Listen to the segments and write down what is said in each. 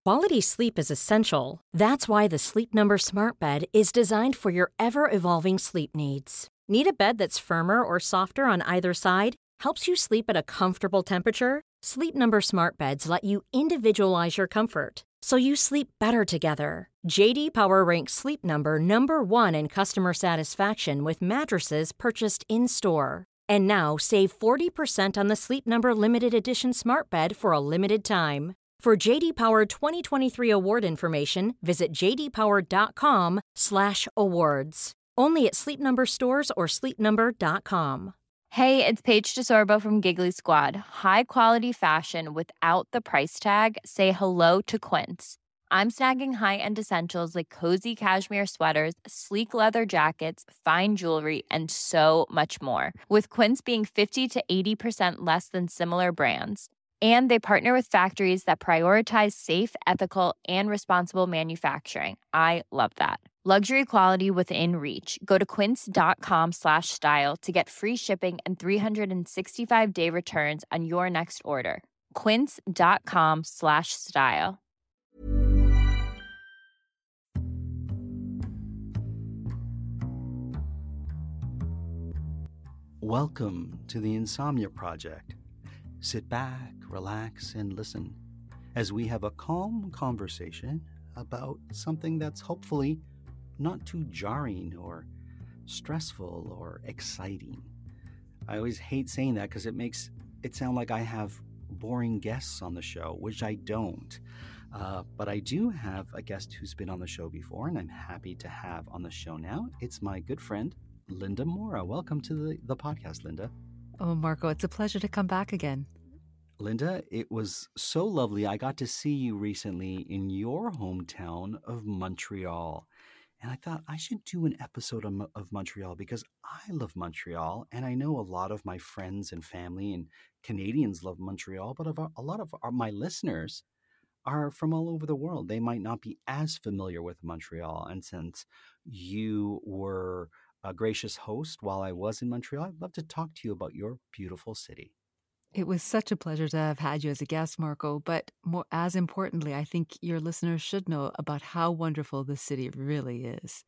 Quality sleep is essential. That's why the Sleep Number Smart Bed is designed for your ever-evolving sleep needs. Need a bed that's firmer or softer on either side? Helps you sleep at a comfortable temperature? Sleep Number Smart Beds let you individualize your comfort, so you sleep better together. J.D. Power ranks Sleep Number number one in customer satisfaction with mattresses purchased in-store. And now, save 40% on the Sleep Number Limited Edition Smart Bed for a limited time. For J.D. Power 2023 award information, visit jdpower.com/awards. Only at Sleep Number stores or sleepnumber.com. Hey, it's Paige DeSorbo from Giggly Squad. High quality fashion without the price tag. Say hello to Quince. I'm snagging high-end essentials like cozy cashmere sweaters, sleek leather jackets, fine jewelry, and so much more. With Quince being 50 to 80% less than similar brands. And they partner with factories that prioritize safe, ethical, and responsible manufacturing. I love that. Luxury quality within reach. Go to quince.com/style to get free shipping and 365-day returns on your next order. Quince.com/style. Welcome to the Insomnia Project. Sit back, relax, and listen as we have a calm conversation about something that's hopefully not too jarring or stressful or exciting. I always hate saying that because it makes it sound like I have boring guests on the show, which I don't. But I do have a guest who's been on the show before, and I'm happy to have on the show now. It's my good friend, Linda Mora. Welcome to the podcast, Linda. Oh, Marco, it's a pleasure to come back again. Linda, it was so lovely. I got to see you recently in your hometown of Montreal. And I thought I should do an episode of Montreal because I love Montreal. And I know a lot of my friends and family and Canadians love Montreal, but a lot of my listeners are from all over the world. They might not be as familiar with Montreal. And since you were a gracious host while I was in Montreal, I'd love to talk to you about your beautiful city. It was such a pleasure to have had you as a guest, Marco. But as importantly, I think your listeners should know about how wonderful this city really is.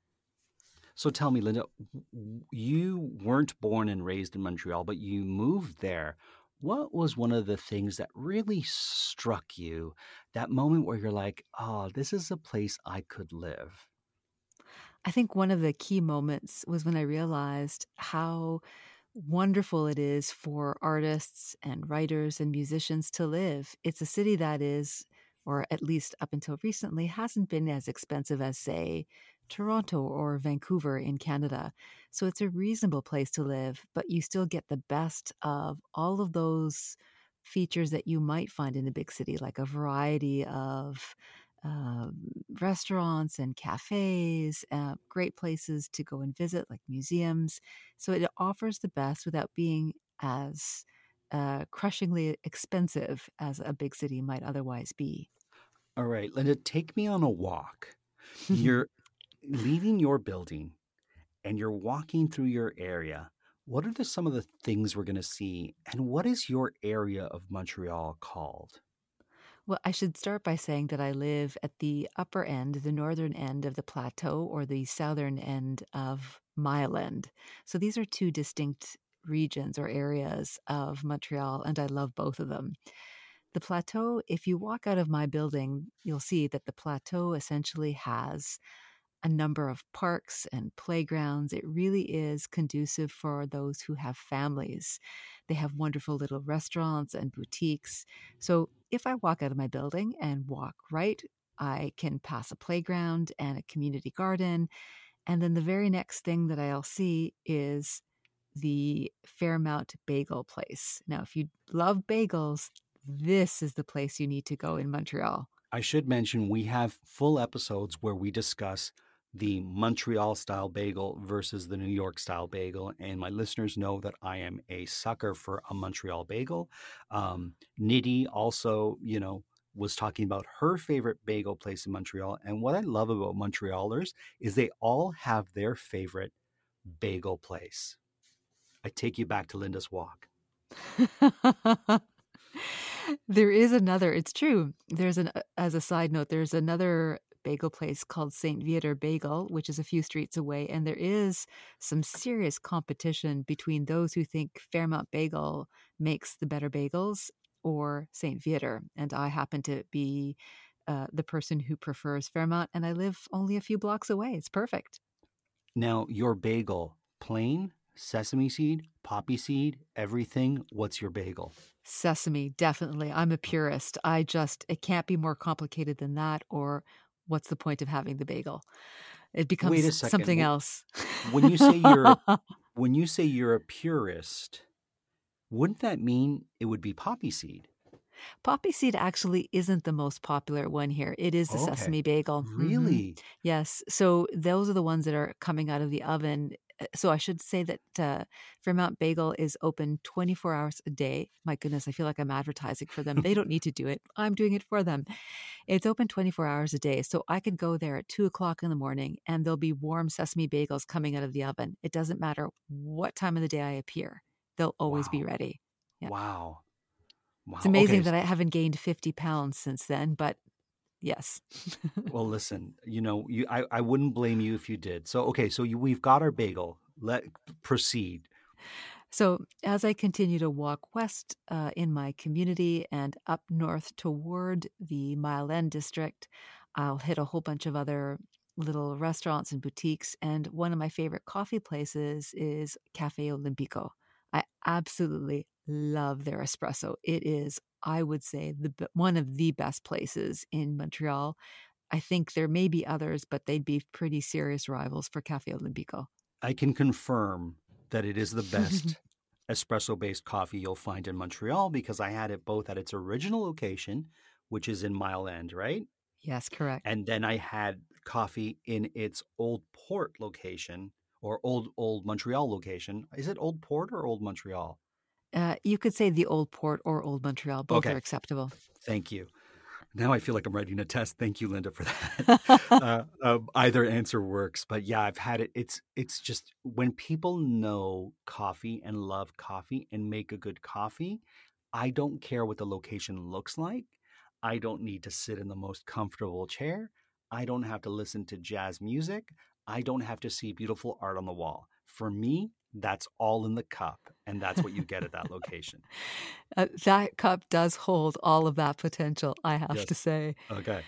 So tell me, Linda, you weren't born and raised in Montreal, but you moved there. What was one of the things that really struck you, that moment where you're like, oh, this is a place I could live? I think one of the key moments was when I realized how wonderful it is for artists and writers and musicians to live. It's a city that is, or at least up until recently, hasn't been as expensive as, say, Toronto or Vancouver in Canada. So it's a reasonable place to live, but you still get the best of all of those features that you might find in a big city, like a variety of restaurants and cafes, great places to go and visit, like museums. So it offers the best without being as crushingly expensive as a big city might otherwise be. All right, Linda, take me on a walk. You're leaving your building and you're walking through your area. What are some of the things we're going to see? And what is your area of Montreal called? Well, I should start by saying that I live at the upper end, the northern end of the plateau, or the southern end of Mile End. So these are two distinct regions or areas of Montreal, and I love both of them. The plateau, if you walk out of my building, you'll see that the plateau essentially has a number of parks and playgrounds. It really is conducive for those who have families. They have wonderful little restaurants and boutiques. So if I walk out of my building and walk right, I can pass a playground and a community garden. And then the very next thing that I'll see is the Fairmount Bagel Place. Now, if you love bagels, this is the place you need to go in Montreal. I should mention we have full episodes where we discuss the Montreal-style bagel versus the New York-style bagel, and my listeners know that I am a sucker for a Montreal bagel. Nidhi also, was talking about her favorite bagel place in Montreal, and what I love about Montrealers is they all have their favorite bagel place. I take you back to Linda's walk. There is another, it's true. As a side note, there's another bagel place called St. Viator Bagel, which is a few streets away. And there is some serious competition between those who think Fairmont Bagel makes the better bagels or St. Viator. And I happen to be the person who prefers Fairmont, and I live only a few blocks away. It's perfect. Now, your bagel, plain, sesame seed, poppy seed, everything. What's your bagel? Sesame, definitely. I'm a purist. It can't be more complicated than that, or what's the point of having the bagel? It Wait a becomes second. something else. When you say you're a purist, wouldn't that mean it would be poppy seed? Poppy seed actually isn't the most popular one here. It is the Okay. sesame bagel. Really? Yes. So those are the ones that are coming out of the oven. So I should say that Fairmont Bagel is open 24 hours a day. My goodness, I feel like I'm advertising for them. They don't need to do it. I'm doing it for them. It's open 24 hours a day. So I could go there at 2:00 in the morning and there'll be warm sesame bagels coming out of the oven. It doesn't matter what time of the day I appear. They'll always be Wow. ready. Yeah. Wow. It's Wow. amazing Okay. that I haven't gained 50 pounds since then, but yes. Well, listen, I wouldn't blame you if you did. So, okay, so we've got our bagel. Proceed. So as I continue to walk west in my community and up north toward the Mile End district, I'll hit a whole bunch of other little restaurants and boutiques. And one of my favorite coffee places is Cafe Olimpico. I absolutely love their espresso. It is, I would say, one of the best places in Montreal. I think there may be others, but they'd be pretty serious rivals for Cafe Olimpico. I can confirm that it is the best espresso-based coffee you'll find in Montreal because I had it both at its original location, which is in Mile End, right? Yes, correct. And then I had coffee in its Old Port location or old Montreal location. Is it Old Port or Old Montreal? You could say the Old Port or Old Montreal. Both Okay. are acceptable. Thank you. Now I feel like I'm writing a test. Thank you, Linda, for that. Either answer works, but yeah, I've had it. It's just when people know coffee and love coffee and make a good coffee, I don't care what the location looks like. I don't need to sit in the most comfortable chair. I don't have to listen to jazz music. I don't have to see beautiful art on the wall. For me, that's all in the cup, and that's what you get at that location. That cup does hold all of that potential, I have Yes. to say. Okay.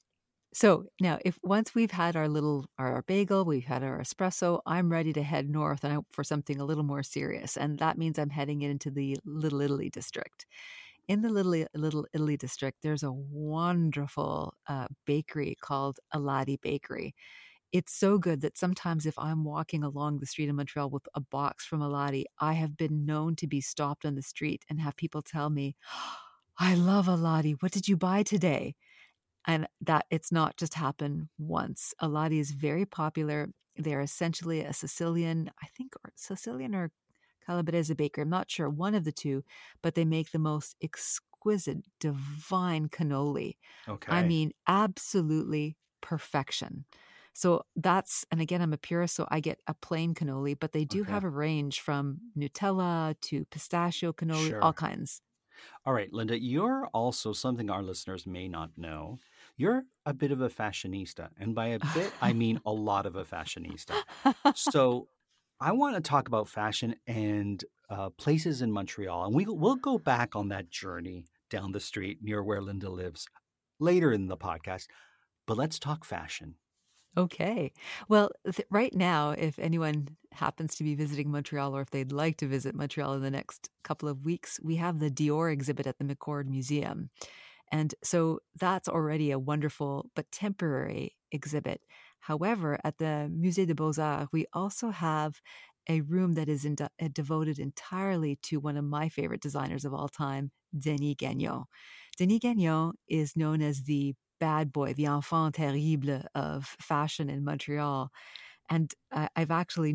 So now, if once we've had our bagel, we've had our espresso, I'm ready to head north for something a little more serious, and that means I'm heading into the Little Italy district. In the Little Italy district, there's a wonderful bakery called Aladi Bakery. It's so good that sometimes if I'm walking along the street in Montreal with a box from Aladi, I have been known to be stopped on the street and have people tell me, I love Aladi. What did you buy today? And that it's not just happened once. Aladi is very popular. They're essentially a Sicilian, I think, or Sicilian or Calabrese bakery. I'm not sure, one of the two, but they make the most exquisite, divine cannoli. Okay. I mean, absolutely perfection. So and again, I'm a purist, so I get a plain cannoli, but they do Okay. have a range from Nutella to pistachio cannoli, Sure. all kinds. All right, Linda, you're also something our listeners may not know. You're a bit of a fashionista. And by a bit, I mean a lot of a fashionista. So I want to talk about fashion and places in Montreal. And we'll go back on that journey down the street near where Linda lives later in the podcast. But let's talk fashion. Okay. Well, right now, if anyone happens to be visiting Montreal or if they'd like to visit Montreal in the next couple of weeks, we have the Dior exhibit at the McCord Museum. And so that's already a wonderful but temporary exhibit. However, at the Musée des Beaux-Arts, we also have a room that is devoted entirely to one of my favorite designers of all time, Denis Gagnon. Denis Gagnon is known as the bad boy, the enfant terrible of fashion in Montreal. And I've actually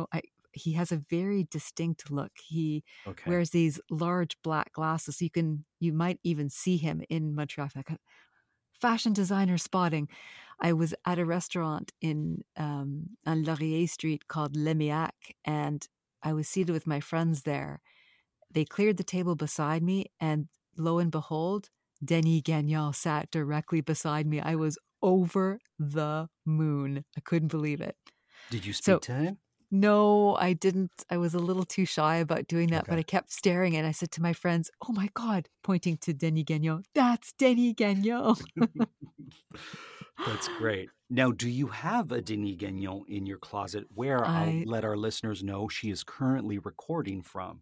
he has a very distinct look. He wears these large black glasses. So you might even see him in Montreal. Like fashion designer spotting. I was at a restaurant on Laurier Street called Le Méac, and I was seated with my friends there. They cleared the table beside me, and lo and behold, Denis Gagnon sat directly beside me. I was over the moon. I couldn't believe it. Did you So speak to him? no, I didn't. I was a little too shy about doing that, but Okay. I kept staring and I said to my friends, "Oh my God," pointing to Denis Gagnon, "That's Denis Gagnon." That's great. Now, do you have a Denis Gagnon in your closet where I'll I let our listeners know she is currently recording from?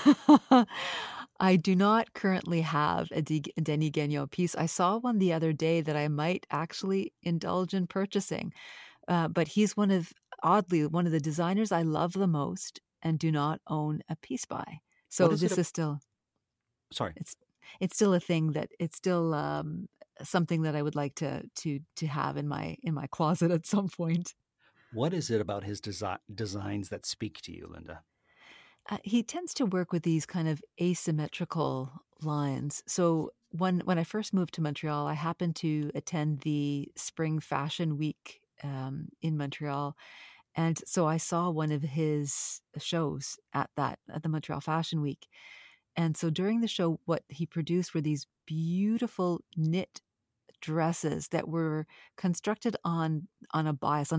I do not currently have a Denis Gagnon piece. I saw one the other day that I might actually indulge in purchasing. But he's oddly, one of the designers I love the most and do not own a piece by. What So is it? this is still, Sorry. it's still a thing that it's still something that I would like to have in my closet at some point. What is it about his designs that speak to you, Linda? He tends to work with these kind of asymmetrical lines. So when I first moved to Montreal, I happened to attend the Spring Fashion Week in Montreal. And so I saw one of his shows at the Montreal Fashion Week. And so during the show, what he produced were these beautiful knit dresses that were constructed on a bias,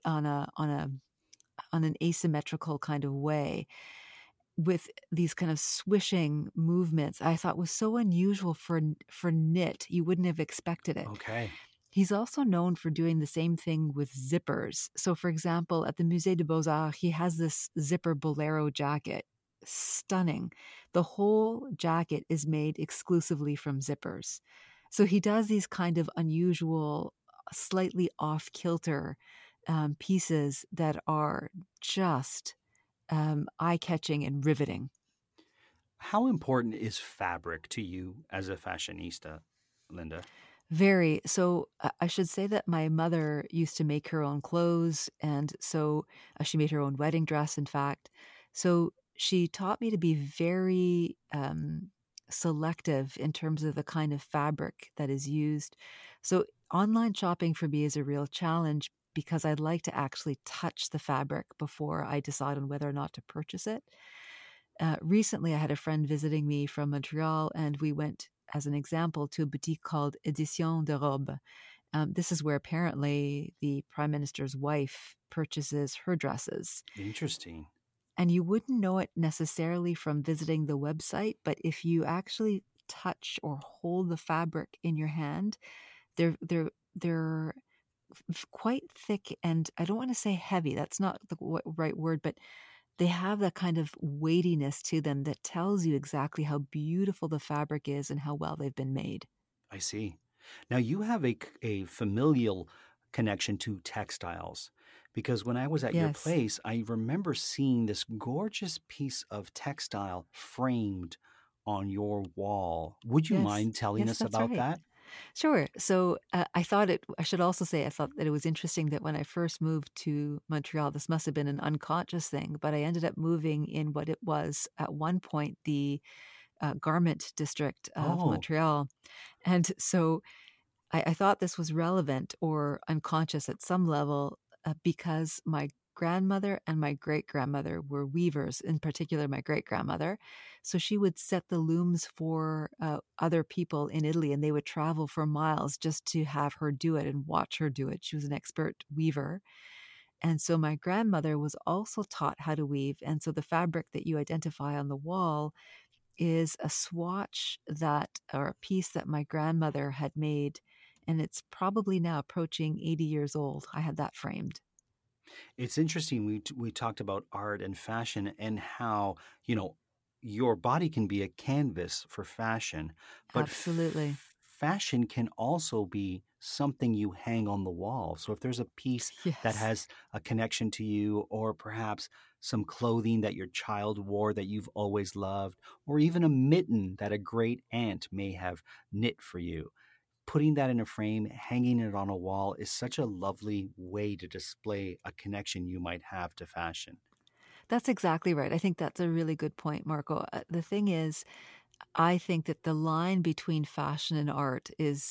on an asymmetrical kind of way, with these kind of swishing movements. I thought was so unusual for knit. You wouldn't have expected it. Okay. He's also known for doing the same thing with zippers. So, for example, at the Musée des Beaux-Arts, he has this zipper bolero jacket. Stunning. The whole jacket is made exclusively from zippers. So he does these kind of unusual, slightly off-kilter pieces that are just eye-catching and riveting. How important is fabric to you as a fashionista, Linda? Very. So I should say that my mother used to make her own clothes. And so she made her own wedding dress, in fact. So she taught me to be very selective in terms of the kind of fabric that is used. So online shopping for me is a real challenge because I'd like to actually touch the fabric before I decide on whether or not to purchase it. Recently, I had a friend visiting me from Montreal, and we went, as an example, to a boutique called Édition de Robe. This is where apparently the Prime Minister's wife purchases her dresses. Interesting. And you wouldn't know it necessarily from visiting the website, but if you actually touch or hold the fabric in your hand, they're quite thick, and I don't want to say heavy. That's not the right word, but they have that kind of weightiness to them that tells you exactly how beautiful the fabric is and how well they've been made. I see. Now, you have a familial connection to textiles because when I was at your Yes. place, I remember seeing this gorgeous piece of textile framed on your wall. Would you Yes. mind telling Yes, us that's about right. that? Sure. So I should also say, I thought that it was interesting that when I first moved to Montreal, this must have been an unconscious thing, but I ended up moving in what it was at one point the garment district of Oh, Montreal. And so I thought this was relevant or unconscious at some level because my grandmother and my great grandmother were weavers, in particular, my great grandmother. So she would set the looms for other people in Italy, and they would travel for miles just to have her do it and watch her do it. She was an expert weaver. And so my grandmother was also taught how to weave. And so the fabric that you identify on the wall is a swatch or a piece that my grandmother had made, and it's probably now approaching 80 years old. I had that framed. it's interesting. We talked about art and fashion and how, your body can be a canvas for fashion, but Absolutely. fashion can also be something you hang on the wall. So if there's a piece that Yes. has a connection to you, or perhaps some clothing that your child wore that you've always loved, or even a mitten that a great aunt may have knit for you, putting that in a frame, hanging it on a wall is such a lovely way to display a connection you might have to fashion. That's exactly right. I think that's a really good point, Marco. The thing is, I think that the line between fashion and art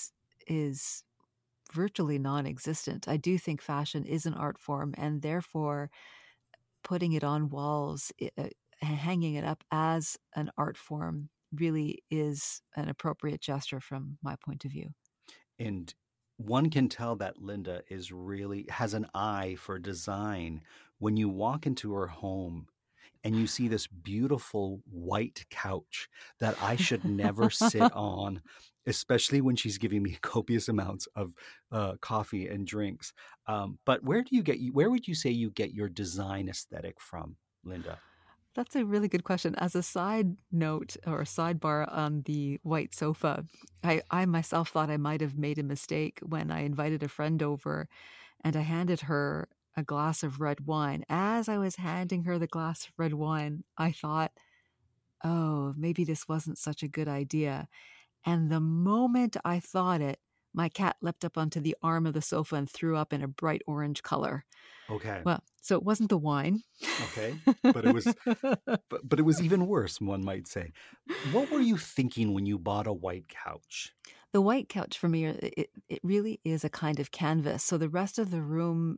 is virtually non-existent. I do think fashion is an art form, and therefore putting it on walls, hanging it up as an art form really is an appropriate gesture from my point of view. And one can tell that Linda has an eye for design when you walk into her home and you see this beautiful white couch that I should never sit on, especially when she's giving me copious amounts of coffee and drinks. But where would you say you get your design aesthetic from, Linda? That's a really good question. As a side note or a sidebar on the white sofa, I myself thought I might have made a mistake when I invited a friend over and I handed her a glass of red wine. As I was handing her the glass of red wine, I thought, oh, maybe this wasn't such a good idea. And the moment I thought it, my cat leapt up onto the arm of the sofa and threw up in a bright orange color. Okay. Well, so it wasn't the wine. Okay. But it was even worse, one might say. What were you thinking when you bought a white couch? The white couch for me, it really is a kind of canvas. So the rest of the room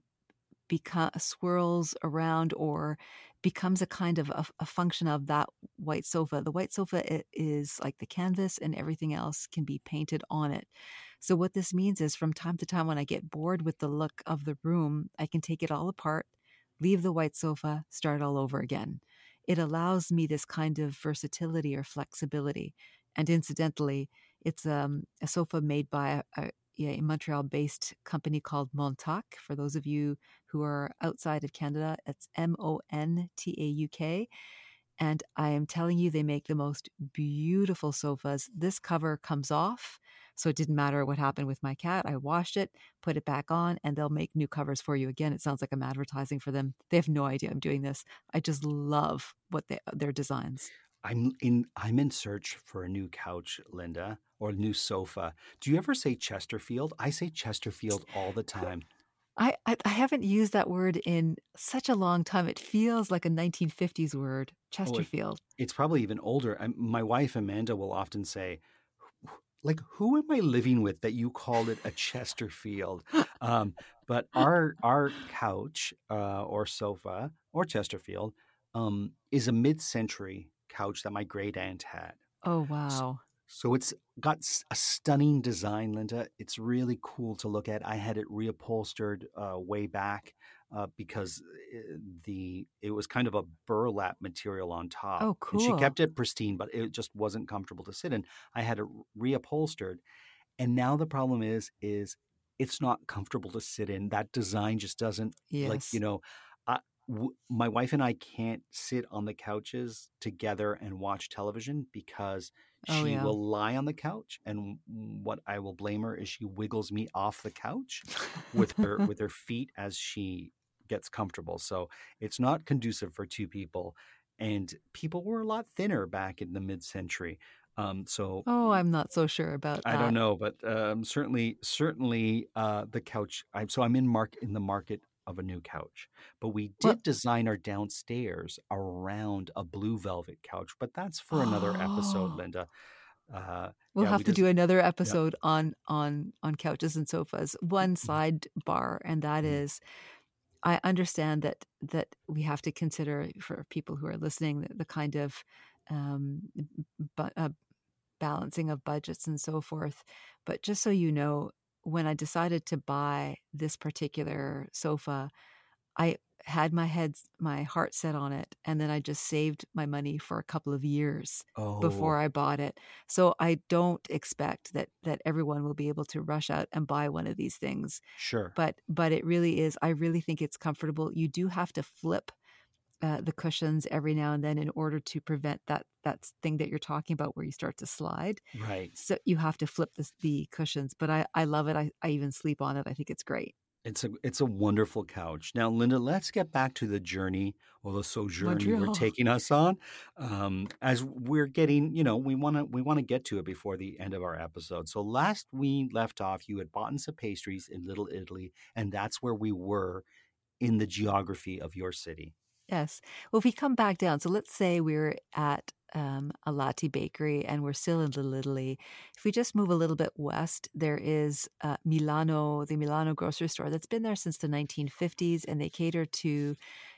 swirls around or becomes a kind of a function of that white sofa. The white sofa is like the canvas and everything else can be painted on it. So what this means is from time to time when I get bored with the look of the room, I can take it all apart, leave the white sofa, start all over again. It allows me this kind of versatility or flexibility. And incidentally, it's a sofa made by a Montreal-based company called Montauk. For those of you who are outside of Canada, it's Montauk. And I am telling you, they make the most beautiful sofas. This cover comes off, so it didn't matter what happened with my cat. I washed it, put it back on, and they'll make new covers for you. Again, it sounds like I'm advertising for them. They have no idea I'm doing this. I just love their designs. I'm in search for a new couch, Linda, or a new sofa. Do you ever say Chesterfield? I say Chesterfield all the time. I haven't used that word in such a long time. It feels like a 1950s word, Chesterfield. It's probably even older. My wife, Amanda, will often say, like, who am I living with that you called it a Chesterfield? But our couch or sofa or Chesterfield is a mid-century couch that my great aunt had. Oh, wow. So it's got a stunning design, Linda. It's really cool to look at. I had it reupholstered way back because it was kind of a burlap material on top. Oh, cool. And she kept it pristine, but it just wasn't comfortable to sit in. I had it reupholstered. And now the problem is it's not comfortable to sit in. That design just doesn't, yes. my wife and I can't sit on the couches together and watch television because she will lie on the couch, and what I will blame her is she wiggles me off the couch with her feet as she gets comfortable. So it's not conducive for two people, and people were a lot thinner back in the mid-century. I'm not so sure about that. I don't know, but certainly the couch. I'm in the market of a new couch, but we did design our downstairs around a blue velvet couch, but that's for another episode, Linda. We'll have to do another episode on couches and sofas. One sidebar, and that is, I understand that we have to consider, for people who are listening, the kind of balancing of budgets and so forth. But just so you know, when I decided to buy this particular sofa, I had my heart set on it, and then I just saved my money for a couple of years before I bought it. So I don't expect that everyone will be able to rush out and buy one of these things. Sure. But it really is. I really think it's comfortable. You do have to flip the cushions every now and then in order to prevent that thing that you're talking about where you start to slide. Right. So you have to flip the cushions, but I love it. I even sleep on it. I think it's great. It's a wonderful couch. Now, Linda, let's get back to the journey or the sojourn you were taking us on. As we're getting, we want to get to it before the end of our episode. So last we left off, you had bought some pastries in Little Italy, and that's where we were in the geography of your city. Yes. Well, if we come back down, so let's say we're at a Latte bakery and we're still in Little Italy. If we just move a little bit west, there is the Milano grocery store that's been there since the 1950s, and they cater to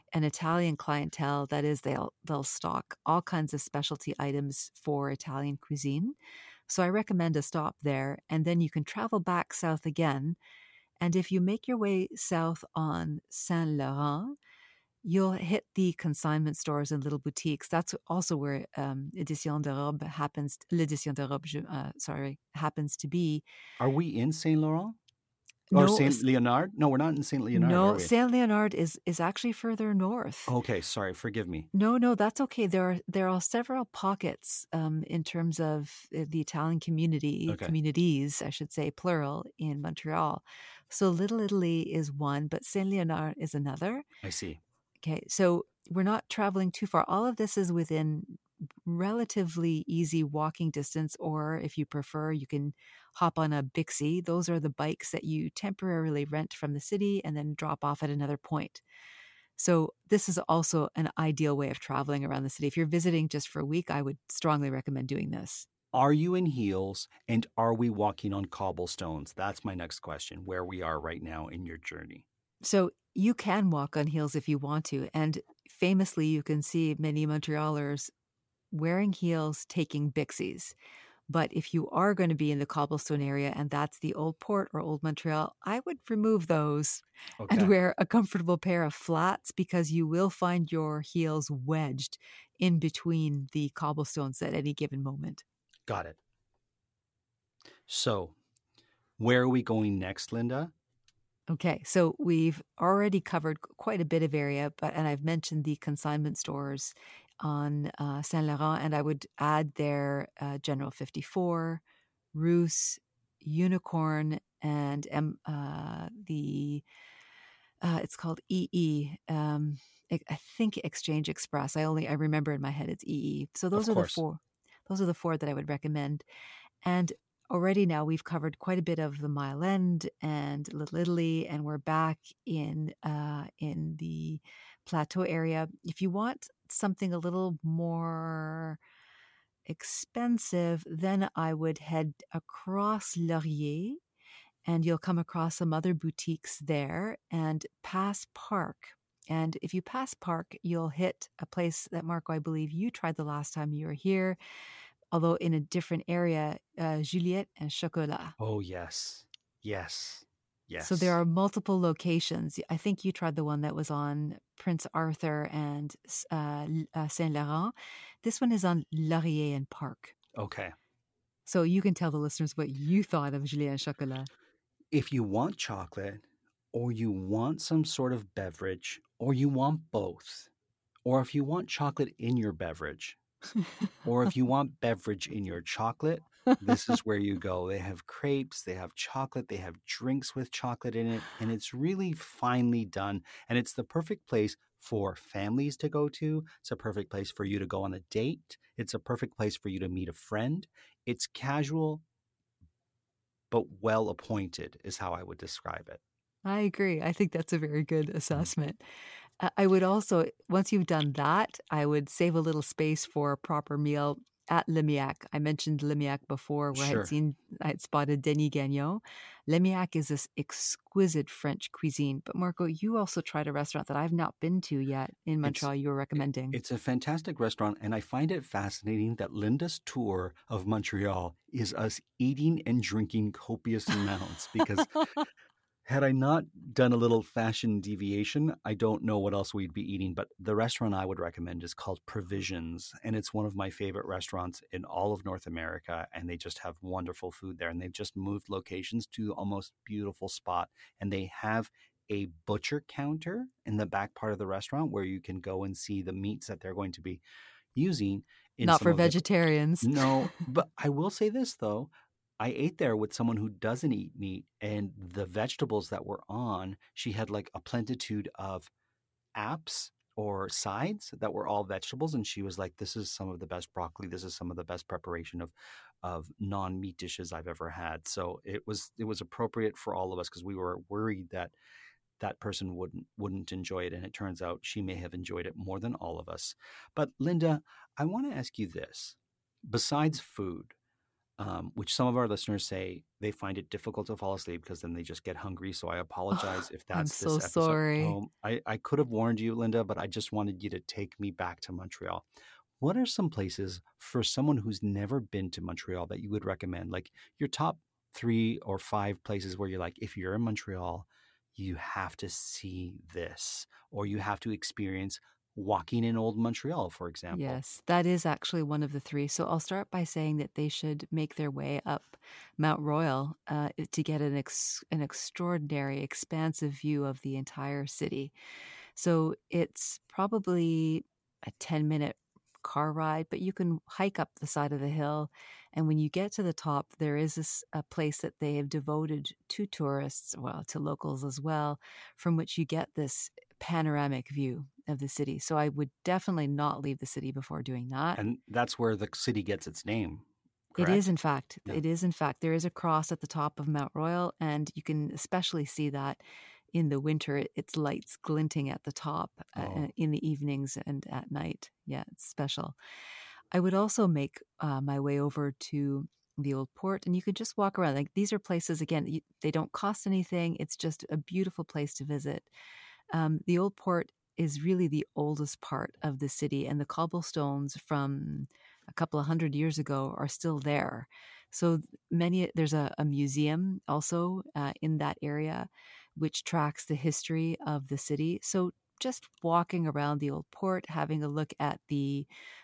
an Italian clientele. That is, they'll stock all kinds of specialty items for Italian cuisine. So I recommend a stop there, and then you can travel back south again. And if you make your way south on Saint Laurent, you'll hit the consignment stores and little boutiques. That's also where Édition de Robe l'Édition de Robe, happens to be. Are we in Saint Laurent? Or No, Saint Leonard? No, we're not in Saint Leonard, are no, we? Saint Leonard is actually further north. Okay, sorry, forgive me. No, that's okay. There are several pockets in terms of the Italian community, Okay. communities, I should say, plural, in Montreal. So Little Italy is one, but Saint Leonard is another. I see. Okay, so we're not traveling too far. All of this is within relatively easy walking distance, or if you prefer, you can hop on a Bixi. Those are the bikes that you temporarily rent from the city and then drop off at another point. So this is also an ideal way of traveling around the city. If you're visiting just for a week, I would strongly recommend doing this. Are you in heels and are we walking on cobblestones? That's my next question, where we are right now in your journey. So you can walk on heels if you want to. And famously, you can see many Montrealers wearing heels taking Bixis. But if you are going to be in the cobblestone area and that's the Old Port or Old Montreal, I would remove those and wear a comfortable pair of flats, because you will find your heels wedged in between the cobblestones at any given moment. Got it. So where are we going next, Linda? Okay, so we've already covered quite a bit of area, and I've mentioned the consignment stores on Saint Laurent, and I would add there General 54, Roos, Unicorn, and it's called EE. I think Exchange Express. I remember in my head it's EE. So those are the four. Those are the four that I would recommend. And already now we've covered quite a bit of the Mile End and Little Italy, and we're back in the Plateau area. If you want something a little more expensive, then I would head across Laurier, and you'll come across some other boutiques there, and pass Parc. And if you pass Parc, you'll hit a place that, Marco, I believe you tried the last time you were here, although in a different area, Juliette and Chocolat. Oh, yes. Yes. Yes. So there are multiple locations. I think you tried the one that was on Prince Arthur and Saint Laurent. This one is on Laurier and Parc. Okay. So you can tell the listeners what you thought of Juliette and Chocolat. If you want chocolate, or you want some sort of beverage, or you want both, or if you want chocolate in your beverage, or if you want beverage in your chocolate, this is where you go. They have crepes, they have chocolate, they have drinks with chocolate in it, and it's really finely done. And it's the perfect place for families to go to. It's a perfect place for you to go on a date. It's a perfect place for you to meet a friend. It's casual, but well appointed is how I would describe it. I agree. I think that's a very good assessment. I would also, once you've done that, I would save a little space for a proper meal at Le Miac. I mentioned Le Miac before, where Sure. I had spotted Denis Gagnon. Le Miac is this exquisite French cuisine. But Marco, you also tried a restaurant that I've not been to yet in Montreal you were recommending. It's a fantastic restaurant, and I find it fascinating that Linda's tour of Montreal is us eating and drinking copious amounts, because had I not done a little fashion deviation, I don't know what else we'd be eating. But the restaurant I would recommend is called Provisions, and it's one of my favorite restaurants in all of North America, and they just have wonderful food there. And they've just moved locations to a most beautiful spot, and they have a butcher counter in the back part of the restaurant where you can go and see the meats that they're going to be using. Not for vegetarians. No, but I will say this, though. I ate there with someone who doesn't eat meat, and the vegetables that were on, she had like a plenitude of apps or sides that were all vegetables. And she was like, this is some of the best broccoli. This is some of the best preparation of non-meat dishes I've ever had. So it was appropriate for all of us, because we were worried that that person wouldn't enjoy it. And it turns out she may have enjoyed it more than all of us. But Linda, I want to ask you this. Besides food, which some of our listeners say they find it difficult to fall asleep because then they just get hungry. So I apologize if I'm that's so this episode. sorry. I could have warned you, Linda, but I just wanted you to take me back to Montreal. What are some places for someone who's never been to Montreal that you would recommend? Like your top 3 or 5 places where you're like, if you're in Montreal, you have to see this, or you have to experience walking in old Montreal, for example. Yes, that is actually one of the 3. So I'll start by saying that they should make their way up Mount Royal to get an extraordinary, expansive view of the entire city. So it's probably a 10-minute car ride, but you can hike up the side of the hill. And when you get to the top, there is a place that they have devoted to tourists, well, to locals as well, from which you get this panoramic view of the city. So I would definitely not leave the city before doing that. And that's where the city gets its name, It correct? is, in fact. Yeah. It is, in fact. There is a cross at the top of Mount Royal, and you can especially see that in the winter. It's lights glinting at the top in the evenings and at night. Yeah, it's special. I would also make my way over to the Old Port, and you could just walk around. Like, these are places, again, they don't cost anything. It's just a beautiful place to visit. The Old Port is really the oldest part of the city, and the cobblestones from a couple of hundred years ago are still there. So there's a museum also in that area, which tracks the history of the city. So just walking around the Old Port, having a look at the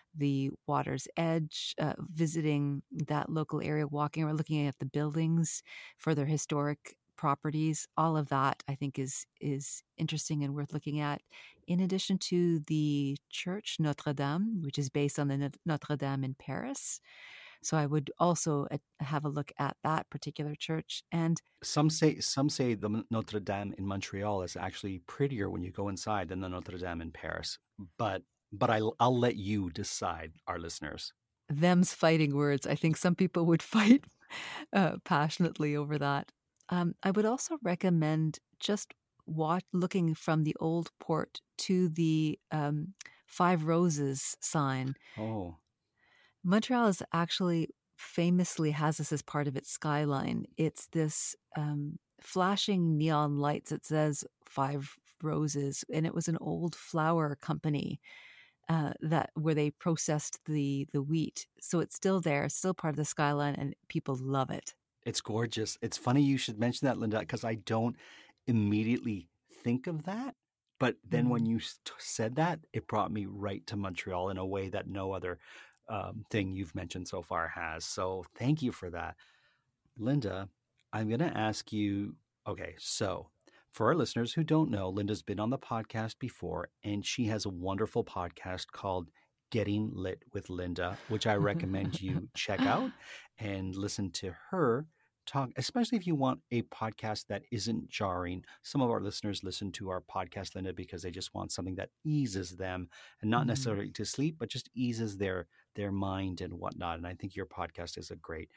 water's edge, visiting that local area, walking around, looking at the buildings for their historic properties, all of that I think is interesting and worth looking at. In addition to the church Notre Dame, which is based on the Notre Dame in Paris. So I would also have a look at that particular church. And some say the Notre Dame in Montreal is actually prettier when you go inside than the Notre Dame in Paris. But I'll let you decide, our listeners. Them's fighting words. I think some people would fight passionately over that. I would also recommend just looking from the Old Port to the 5 Roses sign. Oh. Montreal is actually famously has this as part of its skyline. It's this flashing neon lights that says 5 Roses, and it was an old flour company where they processed the wheat. So it's still there, it's still part of the skyline, and people love it. It's gorgeous. It's funny you should mention that, Linda, because I don't immediately think of that. But then when you said that, it brought me right to Montreal in a way that no other thing you've mentioned so far has. So thank you for that. Linda, I'm going to ask you, okay, so for our listeners who don't know, Linda's been on the podcast before, and she has a wonderful podcast called Getting Lit with Linda, which I recommend you check out and listen to her talk, especially if you want a podcast that isn't jarring. Some of our listeners listen to our podcast, Linda, because they just want something that eases them, and not necessarily to sleep, but just eases their mind and whatnot. And I think your podcast is a great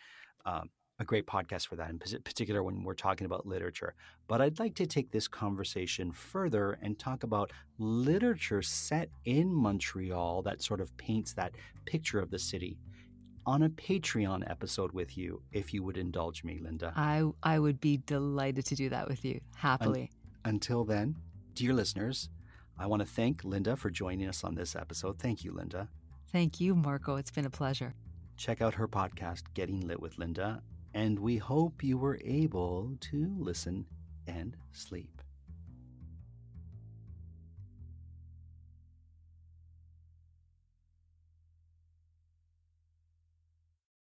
podcast for that, in particular when we're talking about literature. But I'd like to take this conversation further and talk about literature set in Montreal that sort of paints that picture of the city on a Patreon episode with you, if you would indulge me, Linda. I would be delighted to do that with you, happily. Until then, dear listeners, I want to thank Linda for joining us on this episode. Thank you, Linda. Thank you, Marco. It's been a pleasure. Check out her podcast, Getting Lit with Linda, and we hope you were able to listen and sleep.